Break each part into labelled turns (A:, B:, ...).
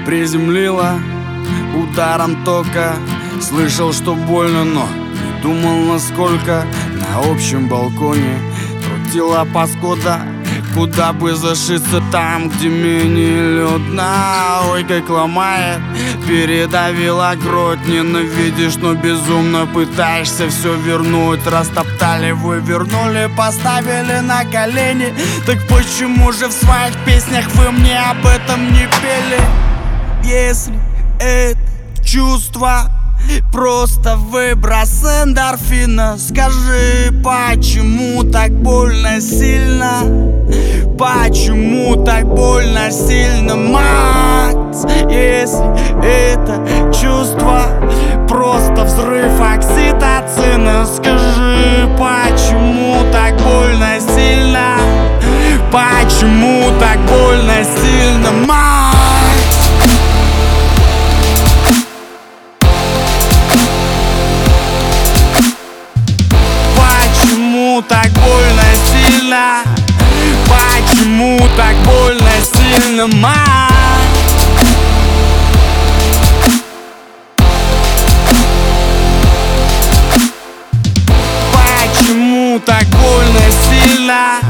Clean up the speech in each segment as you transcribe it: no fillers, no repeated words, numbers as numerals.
A: приземлила ударом тока. Слышал, что больно, но не думал насколько. На общем балконе крутила паскуда, куда бы зашиться там, где менее людно. Ой, как ломает, передавила грудь. Ненавидишь, но безумно пытаешься все вернуть. Растоптали, вывернули, поставили на колени. Так почему же в своих песнях вы мне об этом не пели? Если это чувство просто выброс эндорфина, скажи, почему так больно сильно? Почему так больно сильно, Макс? Если это чувство просто взрыв окситоцина, скажи, почему так больно сильно? Почему так больно сильно, Макс? Почему так больно сильно? Почему так больно сильно, Макс? Почему так больно сильно?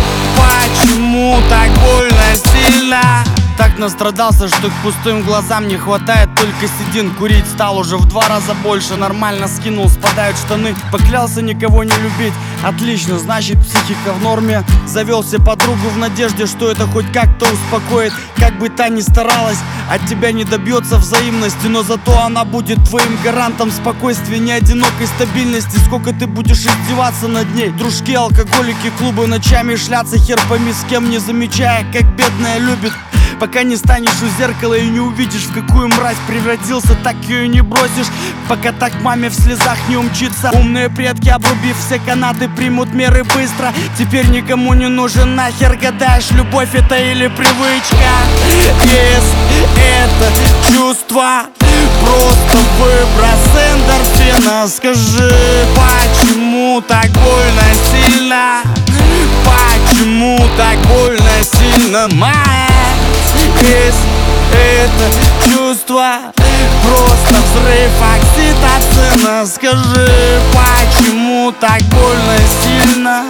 A: Почему так больно сильно? Так настрадался, что к пустым глазам не хватает только седин. Курить стал уже в 2 раза больше. Нормально скинул, спадают штаны. Поклялся никого не любить. Отлично, значит психика в норме. Завел себе подругу в надежде, что это хоть как-то успокоит. Как бы та ни старалась, от тебя не добьется взаимности, но зато она будет твоим гарантом спокойствия, не одинокой стабильности. Сколько ты будешь издеваться над ней? Дружки, алкоголики, клубы, ночами шляться, хер пойми с кем, не замечая, как бедная любит. Пока не станешь у зеркала и не увидишь, в какую мразь превратился, так ее и не бросишь. Пока так маме в слезах не умчится. Умные предки, обрубив все канаты, примут меры быстро. Теперь никому не нужен нахер, гадаешь, любовь это или привычка. Если это чувство просто выброс эндорфина, скажи, почему так больно сильно? Почему так больно сильно, Макс? Если это чувство просто взрыв окситоцина, скажи, почему так больно сильно?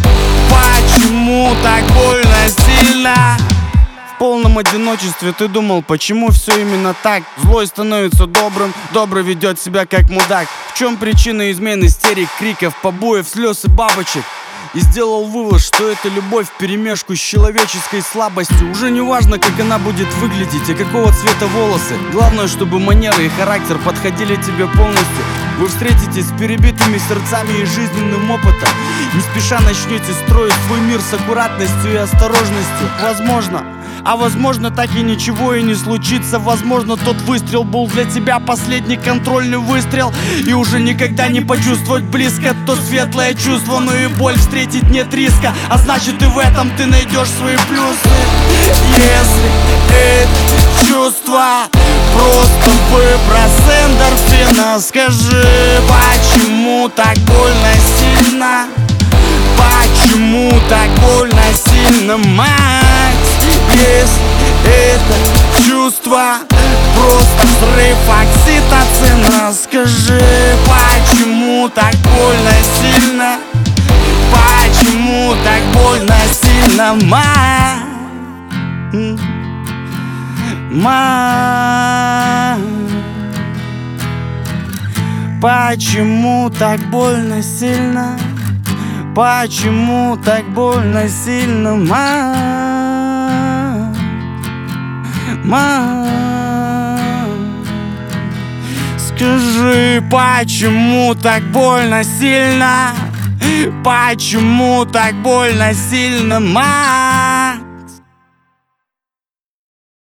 A: Почему так больно сильно? В полном одиночестве ты думал, почему все именно так? Злой становится добрым, добрый ведет себя как мудак. В чем причина измен, истерик, криков, побоев, слез и бабочек? И сделал вывод, что это любовь вперемешку с человеческой слабостью. Уже не важно, как она будет выглядеть и какого цвета волосы. Главное, чтобы манеры и характер подходили тебе полностью. Вы встретитесь с перебитыми сердцами и жизненным опытом. Не спеша начнете строить свой мир с аккуратностью и осторожностью. Возможно, а возможно, так и ничего и не случится. Возможно, тот выстрел был для тебя последний контрольный выстрел, и уже никогда не почувствовать близко то светлое чувство, но и боль встретить нет риска. А значит, и в этом ты найдешь свои плюсы. Если это чувство просто выброс эндорфина, скажи, почему так больно сильно? Почему так больно сильно, Макс? Если это чувство просто взрыв окситоцина, скажи, почему так больно сильно? Почему так больно сильно, Макс? Почему так больно сильно? Почему так больно сильно, Скажи, почему так больно сильно? Почему так больно сильно,